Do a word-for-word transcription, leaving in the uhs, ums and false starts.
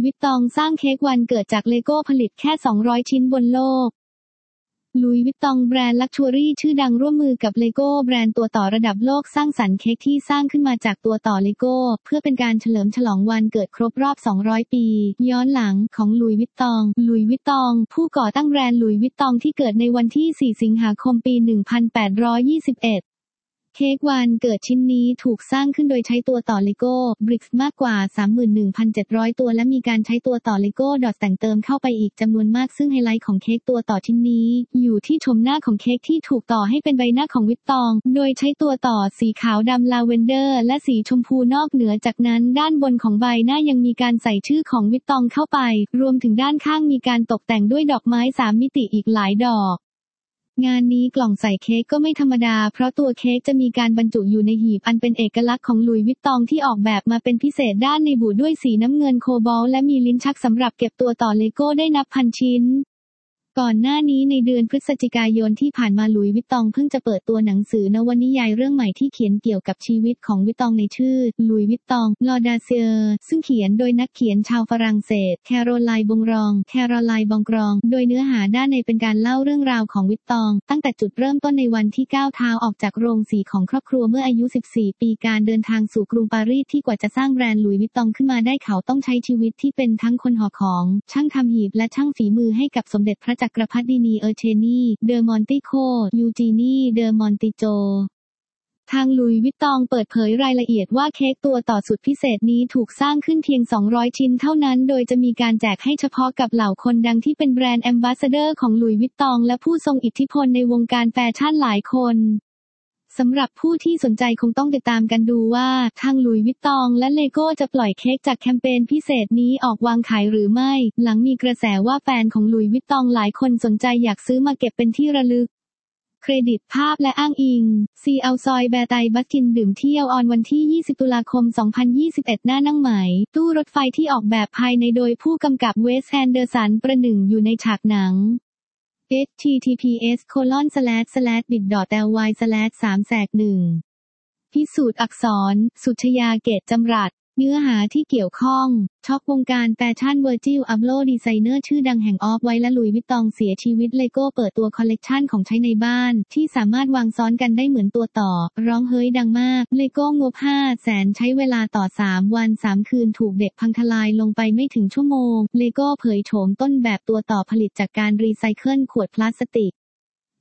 วิตตองสร้างเค้กวันเกิดจากเลโก้ผลิตแค่สองร้อยชิ้นบนโลกลุยส์วิตตองแบรนด์ลักชัวรี่ชื่อดังร่วมมือกับเลโก้แบรนด์ตัวต่อระดับโลกสร้างสรรค์เค้กที่สร้างขึ้นมาจากตัวต่อเลโก้เพื่อเป็นการเฉลิมฉลองวันเกิดครบรอบสองร้อยปีย้อนหลังของลุยส์วิตตองลุยส์วิตตองผู้ก่อตั้งแบรนด์ลุยส์วิตตองที่เกิดในวันที่สี่สิงหาคมปีหนึ่งพันแปดร้อยยี่สิบเอ็ดเค้กวันเกิดชิ้นนี้ถูกสร้างขึ้นโดยใช้ตัวต่อเลโก้บริกส์มากกว่า สามหมื่นหนึ่งพันเจ็ดร้อย ตัวและมีการใช้ตัวต่อเลโก้ดอทแต่งเติมเข้าไปอีกจำนวนมากซึ่งไฮไลท์ของเค้กตัวต่อชิ้นนี้อยู่ที่ชมหน้าของเค้กที่ถูกต่อให้เป็นใบหน้าของวิตตองโดยใช้ตัวต่อสีขาวดำลาเวนเดอร์และสีชมพูนอกเหนือจากนั้นด้านบนของใบหน้ายังมีการใส่ชื่อของวิตตองเข้าไปรวมถึงด้านข้างมีการตกแต่งด้วยดอกไม้สามมิติอีกหลายดอกงานนี้กล่องใส่เค้กก็ไม่ธรรมดาเพราะตัวเค้กจะมีการบรรจุอยู่ในหีบอันเป็นเอกลักษณ์ของลุยส์วิตตองที่ออกแบบมาเป็นพิเศษด้านในบูด้วยสีน้ำเงินโคบอลต์และมีลิ้นชักสำหรับเก็บตัวต่อเลโก้ได้นับพันชิ้นก่อนหน้านี้ในเดือนพฤศจิกายนที่ผ่านมาลุยส์วิตตองเพิ่งจะเปิดตัวหนังสือนวนิยายเรื่องใหม่ที่เขียนเกี่ยวกับชีวิตของวิตตองในชื่อลุยส์วิตตองลอดาเซียร์ซึ่งเขียนโดยนักเขียนชาวฝรั่งเศสแคโรไลน์บงรองแคโรไลน์บองกรองโดยเนื้อหาด้านในเป็นการเล่าเรื่องราวของวิตตองตั้งแต่จุดเริ่มต้นในวันที่ก้าวเท้าออกจากโรงสีของครอบครัวเมื่ออายุสิบสี่ปีการเดินทางสู่กรุงปารีสที่กว่าจะสร้างแบรนด์ลุยส์วิตตองขึ้นมาได้เขาต้องใช้ชีวิตที่เป็นทั้งคนห่อของช่างทำหีบและช่างฝีมือให้กับสมเด็จพระจักรพรรดินีเออร์เชนีเดอมอนติโคยูจีนีเดอมอนติโจทางลุยส์วิตตองเปิดเผยรายละเอียดว่าเค้กตัวต่อสุดพิเศษนี้ถูกสร้างขึ้นเพียงสองร้อยชิ้นเท่านั้นโดยจะมีการแจกให้เฉพาะกับเหล่าคนดังที่เป็นแบรนด์แอมบาสเดอร์ของลุยส์วิตตองและผู้ทรงอิทธิพลในวงการแฟชั่นหลายคนสำหรับผู้ที่สนใจคงต้องติดตามกันดูว่าทางลุยส์วิตตองและเลโก้จะปล่อยเค้กจากแคมเปญพิเศษนี้ออกวางขายหรือไม่หลังมีกระแสว่าแฟนของลุยส์วิตตองหลายคนสนใจอยากซื้อมาเก็บเป็นที่ระลึกเครดิตภาพและอ้างอิงซีเอาซอยแบร์ไตบัสกินดื่มเที่ยวออนวันที่ยี่สิบตุลาคมสองพันยี่สิบเอ็ดหน้านั่งไหมตู้รถไฟที่ออกแบบภายในโดยผู้กำกับเวสแอนเดอร์สันประหนึ่งอยู่ในฉากหนังเอช ที ที พี เอส โคลอน สแลช สแลช บิต ดอท แอล วาย สแลช สาม แสก หนึ่ง พิสูจน์อักษรสุชยาเกตจำรัดเนื้อหาที่เกี่ยวข้องช็อกวงการแฟชั่นเวอร์จิลอัพโลดีไซเนอร์ชื่อดังแห่งออฟไว้และลุยส์วิตตองเสียชีวิตเลโก้เปิดตัวคอลเลกชันของใช้ในบ้านที่สามารถวางซ้อนกันได้เหมือนตัวต่อร้องเฮ้ยดังมากเลโก้งบห้าแสนใช้เวลาต่อสามวันสามคืนถูกเด็กพังทลายลงไปไม่ถึงชั่วโมงเลโก้เผยโฉมต้นแบบตัวต่อผลิตจากการรีไซเคิลขวดพลาสติก